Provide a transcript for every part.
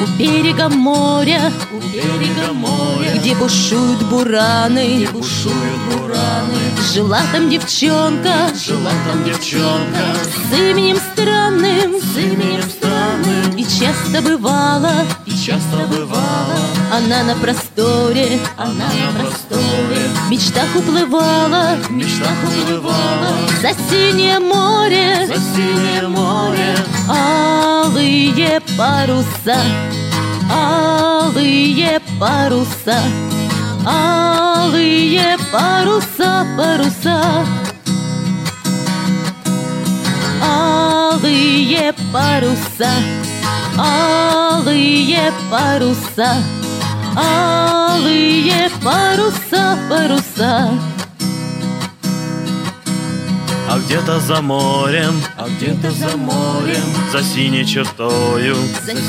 у берега моря, где бушуют бураны, жила там девчонка, с именем странным, и часто бывала, она на просторе, в мечтах уплывала, за синее море, алые паруса, алые паруса, алые паруса, алые паруса, алые паруса, алые паруса. А где-то за морем, за синей чертою,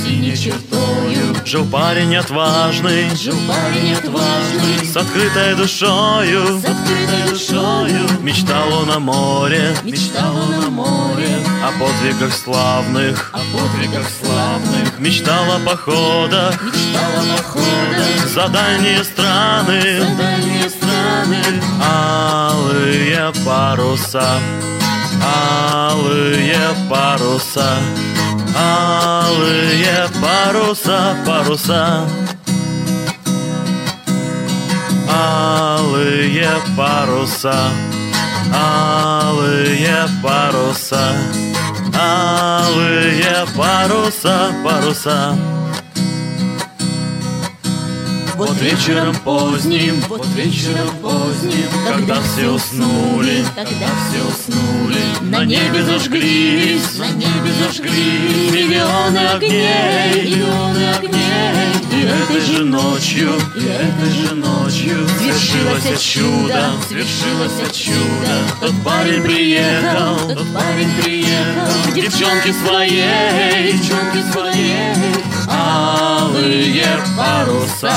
жил парень отважный, с открытой душою, мечтал он о море, о подвигах славных, мечтал о походах, за дальние страны, алые паруса, алые паруса, алые паруса, алые паруса, алые паруса, алые паруса. Вот вечером поздним, когда все уснули, на небе зажглись миллионы огней, и этой же ночью свершилось чудо, Тот парень приехал к девчонке своей, алые паруса,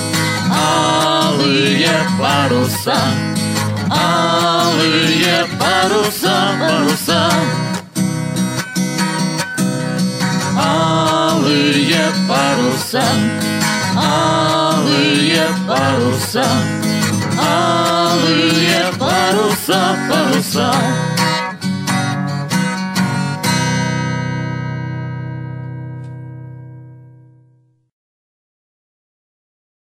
алые паруса, алые паруса, алые паруса, алые паруса, алые паруса.